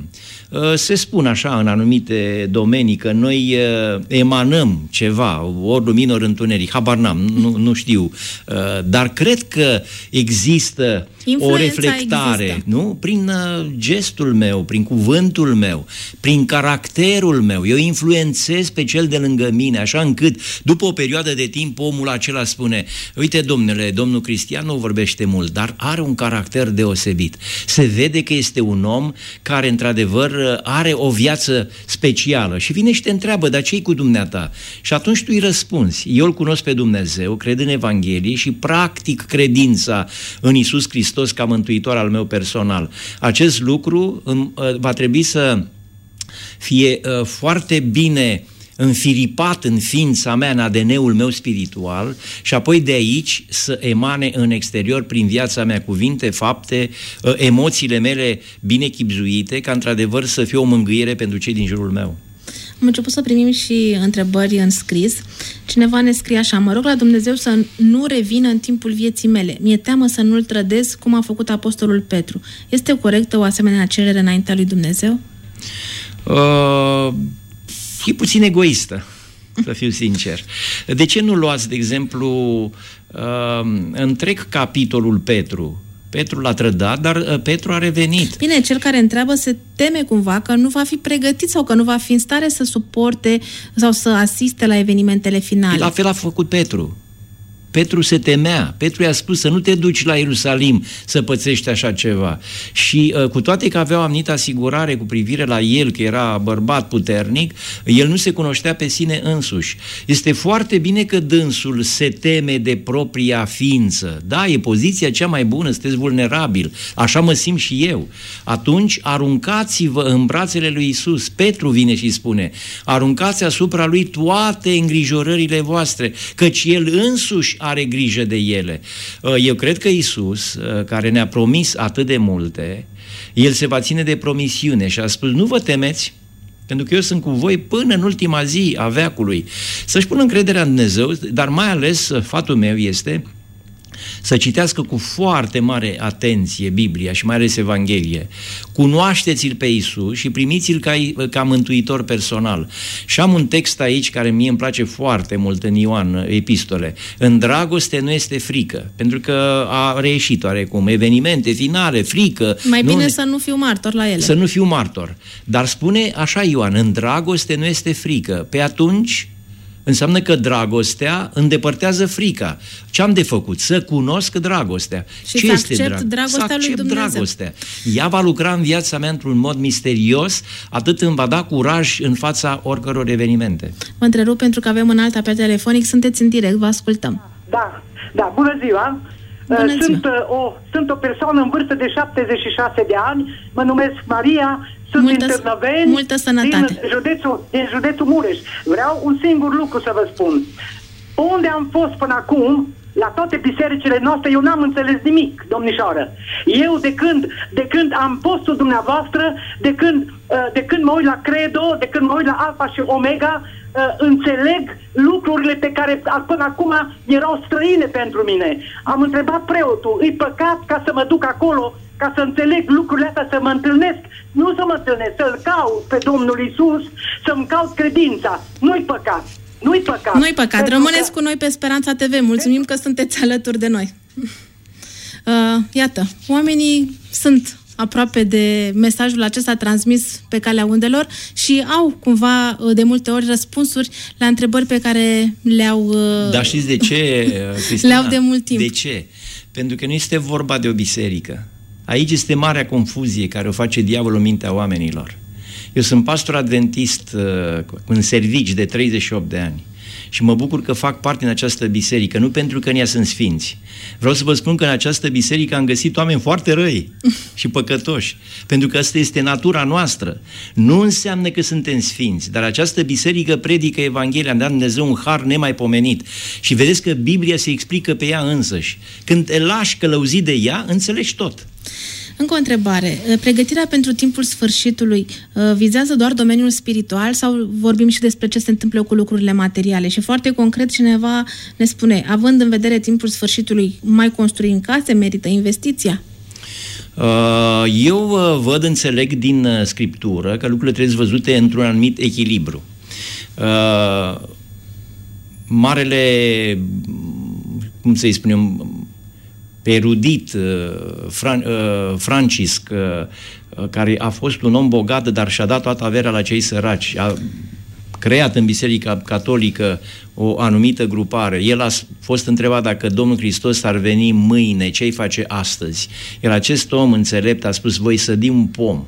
se spun așa în anumite domenii că noi emanăm ceva, ori lumină, ori întuneric, habar n-am, nu, nu știu, dar cred că există influența o reflectare, există. Nu? Prin gestul meu, prin cuvântul meu, prin caracterul meu, eu influențez pe cel de lângă mine, așa încât după o perioadă de timp omul acela spune: uite, domnule, domnul Cristian nu vorbește mult, dar are un caracter deosebit. Se vede că este un om care într-adevăr are o viață specială și vine și te întreabă: dar ce-i cu dumneata? Și atunci tu îi răspunzi: eu îl cunosc pe Dumnezeu, cred în Evanghelie și practic credința în Iisus Hristos ca mântuitor al meu personal. Acest lucru va trebui să fie uh, foarte bine înfiripat în ființa mea, în A D N-ul meu spiritual și apoi de aici să emane în exterior prin viața mea cuvinte, fapte, uh, emoțiile mele bine chibzuite, ca într-adevăr să fie o mângâiere pentru cei din jurul meu. Am început să primim și întrebări în scris. Cineva ne scrie așa: mă rog la Dumnezeu să nu revină în timpul vieții mele. Mi-e teamă să nu-l trădez cum a făcut apostolul Petru. Este corectă o asemenea cerere înaintea lui Dumnezeu? Uh, e puțin egoistă, să fiu sincer. De ce nu luați, de exemplu, uh, întreg capitolul Petru? Petru l-a trădat, dar uh, Petru a revenit. Bine, cel care întreabă se teme cumva că nu va fi pregătit sau că nu va fi în stare să suporte sau să asiste la evenimentele finale. La fel a făcut Petru. Petru se temea. Petru i-a spus să nu te duci la Ierusalim să pățești așa ceva. Și uh, cu toate că avea o anumită asigurare cu privire la el, că era bărbat puternic, el nu se cunoștea pe sine însuși. Este foarte bine că dânsul se teme de propria ființă. Da, e poziția cea mai bună, sunteți vulnerabil. Așa mă simt și eu. Atunci aruncați-vă în brațele lui Iisus. Petru vine și spune: aruncați asupra lui toate îngrijorările voastre, căci el însuși are grijă de ele. Eu cred că Iisus, care ne-a promis atât de multe, El se va ține de promisiune și a spus: nu vă temeți, pentru că eu sunt cu voi până în ultima zi a veacului. Să-și pună încrederea în Dumnezeu, dar mai ales sfatul meu este să citească cu foarte mare atenție Biblia și mai ales Evanghelie. Cunoașteți-l pe Iisus și primiți-l ca, ca mântuitor personal. Și am un text aici care mie îmi place foarte mult în Ioan, epistole. În dragoste nu este frică, pentru că a reieșit oarecum evenimente finale, frică. Mai bine nu, să nu fiu martor la ele. Să nu fiu martor. Dar spune așa Ioan: în dragoste nu este frică. Pe atunci înseamnă că dragostea îndepărtează frica. Ce am de făcut? Să cunosc dragostea. Și Ce să este accept drag? dragostea să accept lui Dumnezeu. dragostea. Ea va lucra în viața mea într-un mod misterios, atât îmi va da curaj în fața oricăror evenimente. Mă întrerup pentru că avem un alt apel telefonic. Sunteți în direct, vă ascultăm. Da, da, bună ziua! Bună ziua. Sunt, o, sunt o persoană în vârstă de șaptezeci și șase de ani, mă numesc Maria, sunt multă, din Târnăveni, multă sănătate. Din județul, din județul Mureș. Vreau un singur lucru să vă spun. Unde am fost până acum, la toate bisericile noastre, eu n-am înțeles nimic, domnișoară. Eu de când, de când am postul dumneavoastră, de când, de când mă uit la Credo, de când mă uit la Alfa și Omega, înțeleg lucrurile pe care până acum erau străine pentru mine. Am întrebat preotul: îi păcat ca să mă duc acolo, ca să înțeleg lucrurile astea, să mă întâlnesc, nu să mă întâlnesc, să-L caut pe Domnul Iisus, să-mi caut credința. Nu-i păcat. Nu-i păcat. Nu-i păcat. Rămâneți că... cu noi pe Speranța T V. Mulțumim că sunteți alături de noi. Uh, iată, oamenii sunt aproape de mesajul acesta transmis pe calea undelor și au cumva de multe ori răspunsuri la întrebări pe care le-au Dar știți de ce, Cristina? Le-au de mult timp. De ce? Pentru că nu este vorba de o biserică. Aici este marea confuzie care o face diavolul în mintea oamenilor. Eu sunt pastor adventist în servici de treizeci și opt de ani și mă bucur că fac parte din această biserică, nu pentru că în ea sunt sfinți. Vreau să vă spun că în această biserică am găsit oameni foarte răi și păcătoși, pentru că asta este natura noastră. Nu înseamnă că suntem sfinți, dar această biserică predică Evanghelia, ne-a dat Dumnezeu un har nemaipomenit. Și vedeți că Biblia se explică pe ea însăși. Când te lași călăuzit de ea, înțelegi tot. Încă o întrebare. Pregătirea pentru timpul sfârșitului vizează doar domeniul spiritual sau vorbim și despre ce se întâmplă cu lucrurile materiale? Și foarte concret cineva ne spune: având în vedere timpul sfârșitului, mai construi în case, merită investiția? Eu văd, înțeleg din Scriptură că lucrurile trebuie văzute într-un anumit echilibru. Marele, cum să-i spunem, erudit Fran, Francisc, care a fost un om bogat, dar și-a dat toată averea la cei săraci, a creat în Biserica Catolică o anumită grupare. El a fost întrebat dacă Domnul Hristos ar veni mâine, ce-i face astăzi? Iar acest om înțelept a spus, voi sădi un pom.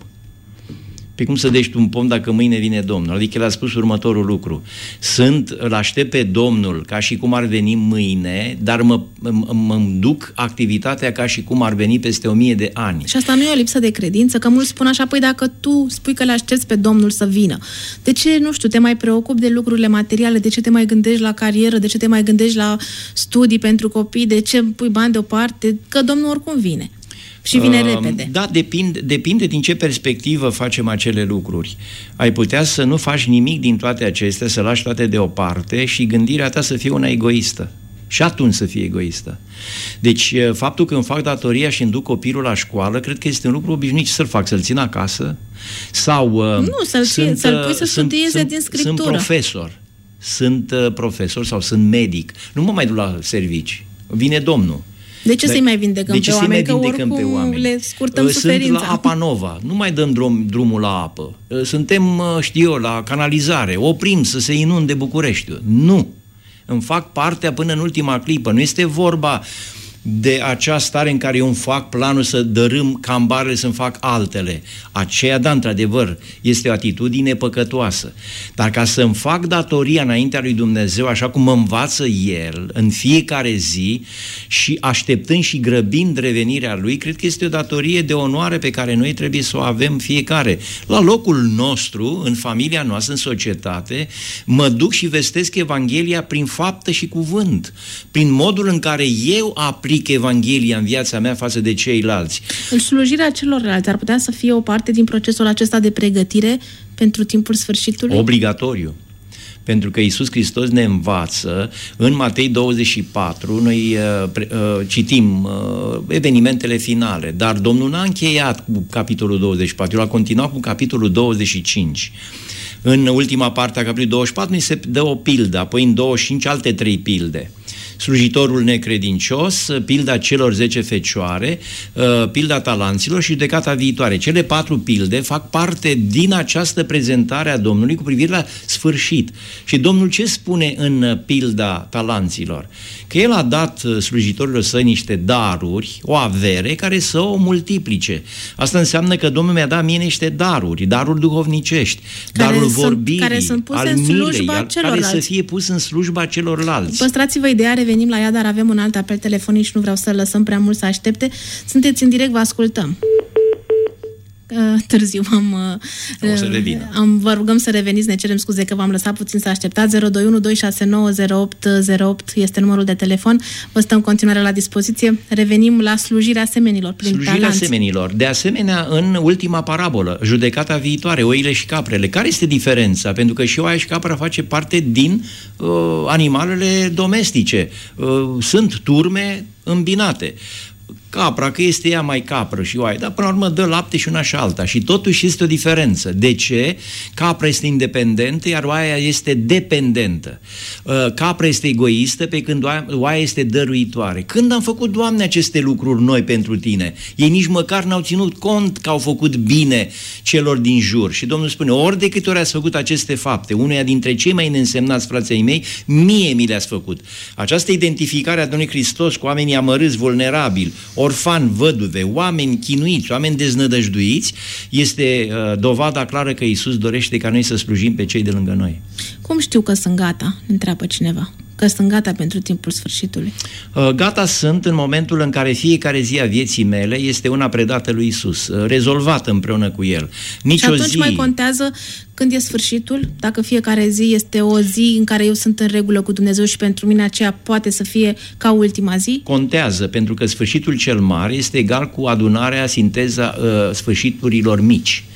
Pe cum sădești un pom dacă mâine vine Domnul? Adică el a spus următorul lucru. Sunt, îl aștept pe Domnul ca și cum ar veni mâine, dar mă, mă duc activitatea ca și cum ar veni peste o mie de ani. Și asta nu e o lipsă de credință? Că mulți spun așa, păi dacă tu spui că le aștepți pe Domnul să vină, de ce, nu știu, te mai preocupi de lucrurile materiale? De ce te mai gândești la carieră? De ce te mai gândești la studii pentru copii? De ce pui bani deoparte? Că Domnul oricum vine. Și vine uh, repede. Da, depinde, depinde din ce perspectivă facem acele lucruri. Ai putea să nu faci nimic din toate acestea, să lași toate deoparte și gândirea ta să fie una egoistă. Și atunci să fie egoistă. Deci, faptul că îmi fac datoria și îmi duc copilul la școală, cred că este un lucru obișnuit. Să-l fac, să-l țin acasă? Sau... Nu, să-l, sunt, să-l pui să sunt, studieze sunt, din Scriptură. Sunt profesor. Sunt uh, profesor sau sunt medic. Nu mă mai duc la servici. Vine Domnul. De ce să-i mai vindecăm pe oameni? Că oricum pe oameni? Le scurtăm Sunt suferința. la Apa Nova. Nu mai dăm drum, drumul la apă. Suntem, știu eu, la canalizare. Oprim să se inunde Bucureștiul. Nu. Îmi fac partea până în ultima clipă. Nu este vorba de acea stare în care eu îmi fac planul să dărâm cambarele, să-mi fac altele. Aceea, da, într-adevăr, este o atitudine păcătoasă. Dar ca să-mi fac datoria înaintea lui Dumnezeu, așa cum mă învață El, în fiecare zi, și așteptând și grăbind revenirea Lui, cred că este o datorie de onoare pe care noi trebuie să o avem fiecare. La locul nostru, în familia noastră, în societate, mă duc și vestesc Evanghelia prin faptă și cuvânt, prin modul în care eu aplic Evanghelia în viața mea față de ceilalți. Slujirea celorlalți ar putea să fie o parte din procesul acesta de pregătire pentru timpul sfârșitului? Obligatoriu. Pentru că Iisus Hristos ne învață în Matei douăzeci și patru, noi uh, pre, uh, citim uh, evenimentele finale, dar Domnul n-a încheiat cu capitolul douăzeci și patru, el a continuat cu capitolul douăzeci și cinci. În ultima parte a capitolului douăzeci și patru ni se dă o pildă, apoi în douăzeci și cinci alte trei pilde. Slujitorul necredincios, pilda celor zece fecioare, pilda talanților și judecata viitoare. Cele patru pilde fac parte din această prezentare a Domnului cu privire la sfârșit. Și Domnul ce spune în pilda talanților? Că El a dat slujitorilor săi niște daruri, o avere care să o multiplice. Asta înseamnă că Domnul mi-a dat mie niște daruri, daruri duhovnicești, care darul sunt, vorbirii, care sunt puse al în milei, slujba al, care să fie pus în slujba celorlalți. Păstrați-vă ideea, revenim la ea, dar avem un alt apel telefonic și nu vreau să lăsăm prea mult să aștepte. Sunteți în direct, vă ascultăm. Uh, târziu am, uh, am vă rugăm să reveniți, ne cerem scuze că v-am lăsat puțin să așteptați. Zero doi unu doi șase nouă zero opt zero opt este numărul de telefon, vă stăm în continuare la dispoziție. Revenim la slujirea semenilor prin slujirea talanți. semenilor. De asemenea, în ultima parabolă, judecata viitoare, oile și caprele. Care este diferența? Pentru că și oaia și capra face parte din uh, animalele domestice. Uh, sunt turme îmbinate. Capra, că este ea mai capră și oaie, dar până la urmă dă lapte și una și alta și totuși este o diferență. De ce? Capra este independentă, iar oaia este dependentă. Capra este egoistă, pe când oaia este dăruitoare. Când am făcut, Doamne, aceste lucruri noi pentru Tine? Ei nici măcar n-au ținut cont că au făcut bine celor din jur. Și Domnul spune, ori de câte ori ați făcut aceste fapte, unuia dintre cei mai neînsemnați frații mei, mie mi le-ați făcut. Această identificare a Domnului Hristos cu oamenii amărâți, vulnerabili, orfani, văduve, oameni chinuiți, oameni deznădăjduiți, este uh, dovada clară că Iisus dorește ca noi să slujim pe cei de lângă noi. Cum știu că sunt gata? Întreabă cineva. Că sunt gata pentru timpul sfârșitului. Uh, gata sunt în momentul în care fiecare zi a vieții mele este una predată lui Iisus, uh, rezolvată împreună cu El. Nici și atunci o zi... mai contează când e sfârșitul? Dacă fiecare zi este o zi în care eu sunt în regulă cu Dumnezeu și pentru mine aceea poate să fie ca ultima zi? Contează, pentru că sfârșitul cel mare este egal cu adunarea, sinteza uh, sfârșiturilor mici.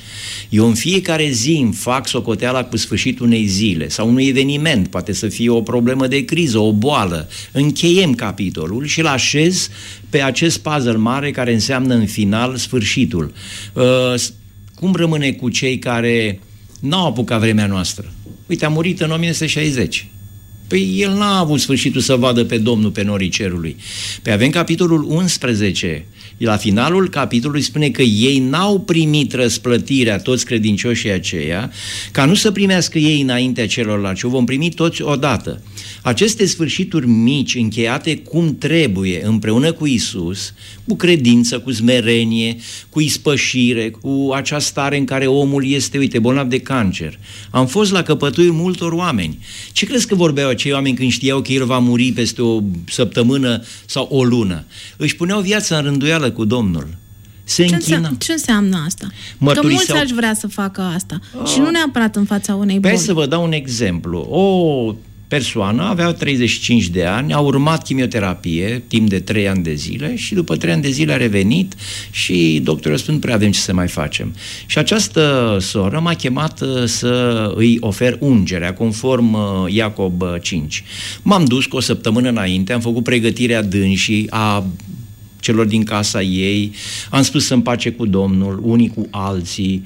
Eu în fiecare zi îmi fac socoteala cu sfârșitul unei zile sau unui eveniment, poate să fie o problemă de criză, o boală. Încheiem capitolul și îl așez pe acest puzzle mare care înseamnă în final sfârșitul. Uh, cum rămâne cu cei care n-au apucat vremea noastră? Uite, a murit în o mie nouă sute șaizeci. Păi el n-a avut sfârșitul să vadă pe Domnul pe norii cerului. Păi avem capitolul unsprezece. La finalul capitolului spune că ei n-au primit răsplătirea, toți credincioșii aceia, ca nu să primească ei înaintea celorlalți, o vom primi toți odată. Aceste sfârșituri mici, încheiate cum trebuie, împreună cu Isus, cu credință, cu smerenie, cu ispășire, cu acea stare în care omul este, uite, bolnav de cancer. Am fost la căpătâiul multor oameni. Ce crezi că vorbeau acei oameni când știau că el va muri peste o săptămână sau o lună? Își puneau viața în rânduială cu Domnul. Se ce, închina. înseamnă, ce înseamnă asta? Mărturiseau... Că mulți aș vrea să facă asta. Oh. Și nu neapărat în fața unei boli. Hai să vă dau un exemplu. O persoană avea treizeci și cinci de ani, a urmat chimioterapie timp de trei ani de zile și după trei ani de zile a revenit și doctorul spune, prea avem ce să mai facem. Și această soră m-a chemat să îi ofer ungerea, conform Iacob cinci. M-am dus cu o săptămână înainte, am făcut pregătirea dânsii, a celor din casa ei, am spus să împace cu Domnul, unii cu alții,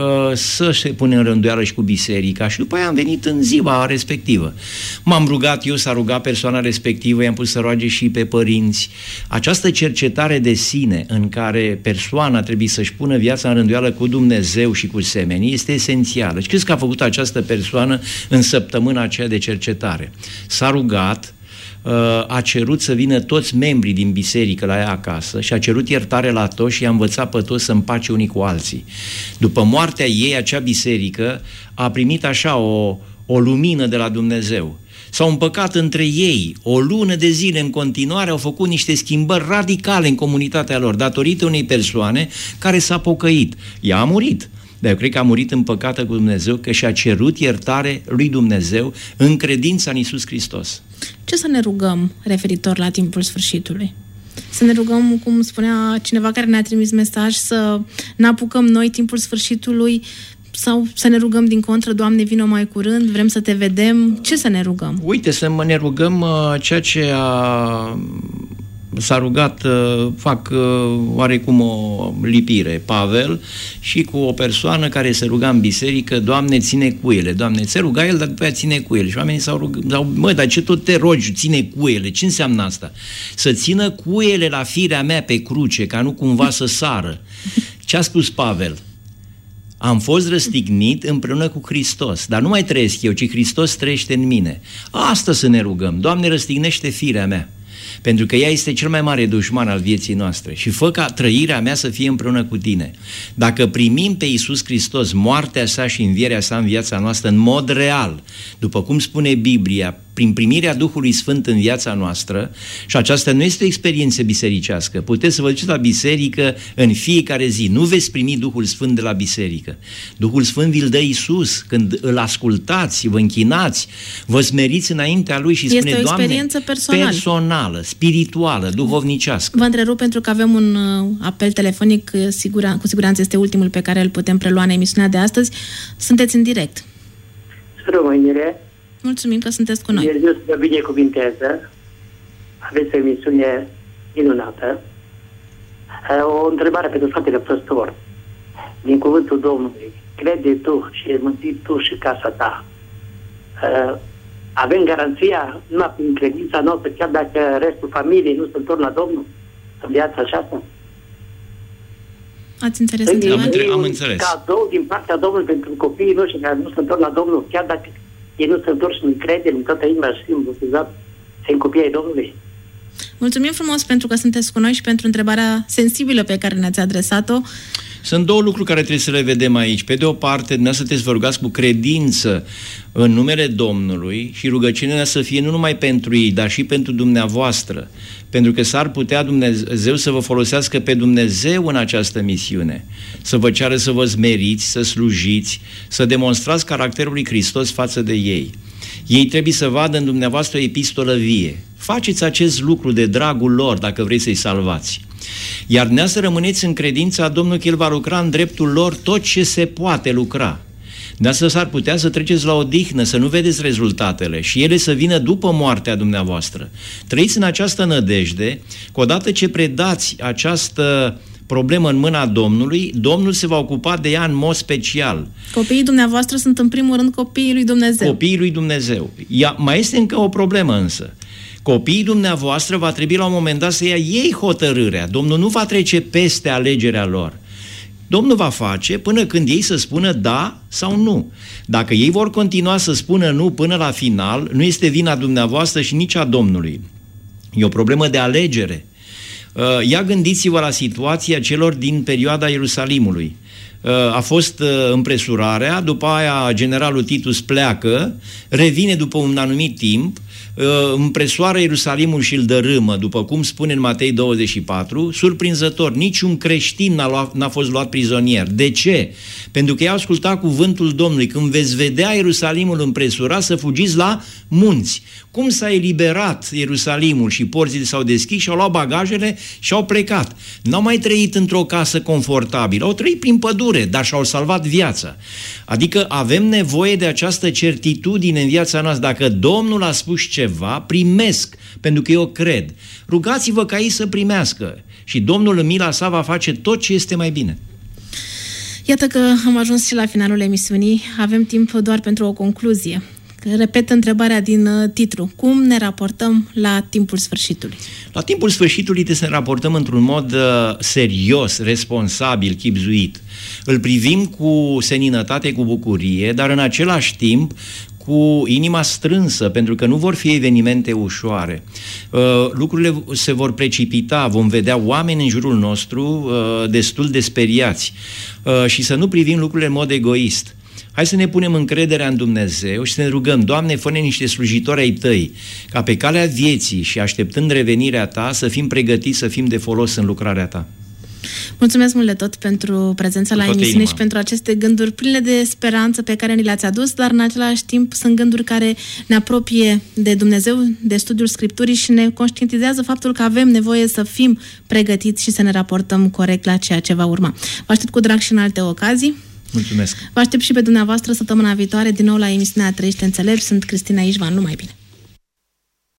să se pune în rânduială și cu biserica și după aia am venit în ziua respectivă. M-am rugat eu, s-a rugat persoana respectivă, i-am pus să roage și pe părinți. Această cercetare de sine în care persoana trebuie să-și pună viața în rânduială cu Dumnezeu și cu semenii este esențială. Și crezi că a făcut această persoană în săptămâna aceea de cercetare? S-a rugat, a cerut să vină toți membrii din biserică la ea acasă și a cerut iertare la toți și i-a învățat pe toți să împace unii cu alții. După moartea ei, acea biserică a primit așa o, o lumină de la Dumnezeu. S-au împăcat între ei o lună de zile în continuare, au făcut niște schimbări radicale în comunitatea lor, datorită unei persoane care s-a pocăit. Ea a murit. Dar eu cred că a murit împăcată cu Dumnezeu, că și-a cerut iertare lui Dumnezeu în credința în Iisus Hristos. Ce să ne rugăm referitor la timpul sfârșitului? Să ne rugăm, cum spunea cineva care ne-a trimis mesaj, să ne apucăm noi timpul sfârșitului sau să ne rugăm din contră, Doamne, vino mai curând, vrem să te vedem? Ce să ne rugăm? Uite, să ne rugăm uh, ceea ce a... s-a rugat, fac oarecum o lipire, Pavel, și cu o persoană care se ruga în biserică, Doamne, ține cu ele. Doamne, se ruga el, dar după aia ține cu ele. Și oamenii s-au rugat, mă, dar ce tot te rogi, ține cu ele? Ce înseamnă asta? Să țină cu ele la firea mea pe cruce, ca nu cumva să sară. Ce a spus Pavel? Am fost răstignit împreună cu Hristos, dar nu mai trăiesc eu, ci Hristos trăiește în mine. Asta să ne rugăm. Doamne, răstignește firea mea, pentru că ea este cel mai mare dușman al vieții noastre și fă ca trăirea mea să fie împreună cu tine. Dacă primim pe Iisus Hristos, moartea sa și învierea sa în viața noastră în mod real, după cum spune Biblia, prin primirea Duhului Sfânt în viața noastră, și aceasta nu este o experiență bisericească. Puteți să vă duceți la biserică în fiecare zi. Nu veți primi Duhul Sfânt de la biserică. Duhul Sfânt vi-l dă Iisus. Când îl ascultați, vă închinați, vă smeriți înaintea Lui și este spune, o Doamne, experiență personală. personală, spirituală, duhovnicească. Vă întrerup pentru că avem un uh, apel telefonic, sigura, cu siguranță este ultimul pe care îl putem prelua în emisiunea de astăzi. Sunteți în direct. Rămânire. Mulțumim că sunteți cu noi. Dumnezeu să vă binecuvinteze. Aveți o emisiune minunată. O întrebare pentru fratele păstor. Din cuvântul Domnului, crede tu și mântuit tu și casa ta. Avem garanția numai prin credința noastră, chiar dacă restul familiei nu se întorc la Domnul în viața aceasta? Ați înțeles întrebarea? Am, între- am înțeles. Cadou din partea Domnului pentru copiii noștri care nu se întorc la Domnul, chiar dacă ei nu se întorc și nu crede în toată inima și simt botezat, sunt copii ai Domnului. Mulțumim frumos pentru că sunteți cu noi și pentru întrebarea sensibilă pe care ne-ați adresat-o. Sunt două lucruri care trebuie să le vedem aici. Pe de o parte, dumneavoastră trebuie să vă rugați cu credință în numele Domnului și rugăciunea să fie nu numai pentru ei, dar și pentru dumneavoastră. Pentru că s-ar putea Dumnezeu să vă folosească pe Dumnezeu în această misiune. Să vă ceară să vă smeriți, să slujiți, să demonstrați caracterul lui Hristos față de ei. Ei trebuie să vadă în dumneavoastră o epistolă vie. Faceți acest lucru de dragul lor dacă vreți să-i salvați. Iar nea să rămâneți în credința Domnului că El va lucra în dreptul lor tot ce se poate lucra. De asta s-ar putea să treceți la odihnă, să nu vedeți rezultatele și ele să vină după moartea dumneavoastră. Trăiți în această nădejde că odată ce predați această problemă în mâna Domnului, Domnul se va ocupa de ea în mod special. Copiii dumneavoastră sunt în primul rând copiii lui Dumnezeu. Copiii lui Dumnezeu. Ia, mai este încă o problemă însă. Copiii dumneavoastră va trebui la un moment dat să ia ei hotărârea. Domnul nu va trece peste alegerea lor. Domnul va face până când ei să spună da sau nu. Dacă ei vor continua să spună nu până la final, nu este vina dumneavoastră și nici a Domnului. E o problemă de alegere. Ia gândiți-vă la situația celor din perioada Ierusalimului. A fost împresurarea, după aia generalul Titus pleacă, revine după un anumit timp, împresoară Ierusalimul și îl dărâmă, după cum spune în Matei douăzeci și patru, surprinzător, niciun creștin n-a, luat, n-a fost luat prizonier. De ce? Pentru că ei au ascultat cuvântul Domnului. Când veți vedea Ierusalimul împresurat, să fugiți la munți. Cum s-a eliberat Ierusalimul și porțile s-au deschis și au luat bagajele și au plecat. N-au mai trăit într-o casă confortabilă, au trăit prin pădure, dar și-au salvat viața. Adică avem nevoie de această certitudine în viața noastră. Dacă Domnul a spus ceva, primesc, pentru că eu cred. Rugați-vă ca ei să primească și Domnul în mila sa va face tot ce este mai bine. Iată că am ajuns și la finalul emisiunii. Avem timp doar pentru o concluzie. Repet întrebarea din titlu. Cum ne raportăm la timpul sfârșitului? La timpul sfârșitului trebuie să ne raportăm într-un mod uh, serios, responsabil, chibzuit. Îl privim cu seninătate, cu bucurie, dar în același timp cu inima strânsă, pentru că nu vor fi evenimente ușoare. Uh, lucrurile se vor precipita, vom vedea oameni în jurul nostru uh, destul de speriați uh, și să nu privim lucrurile în mod egoist. Hai să ne punem încrederea în Dumnezeu și să ne rugăm, Doamne, fă-ne niște slujitori ai Tăi, ca pe calea vieții și așteptând revenirea Ta să fim pregătiți, să fim de folos în lucrarea Ta. Mulțumesc mult de tot pentru prezența la emisiune inima. Și pentru aceste gânduri pline de speranță pe care ni le-ați adus, dar în același timp sunt gânduri care ne apropie de Dumnezeu, de studiul Scripturii și ne conștientizează faptul că avem nevoie să fim pregătiți și să ne raportăm corect la ceea ce va urma. Vă aștept cu drag și în alte ocazii. Mulțumesc! Vă aștept și pe dumneavoastră săptămâna viitoare din nou la emisiunea Trăiește Înțelept. Sunt Cristina Ișvan, numai bine!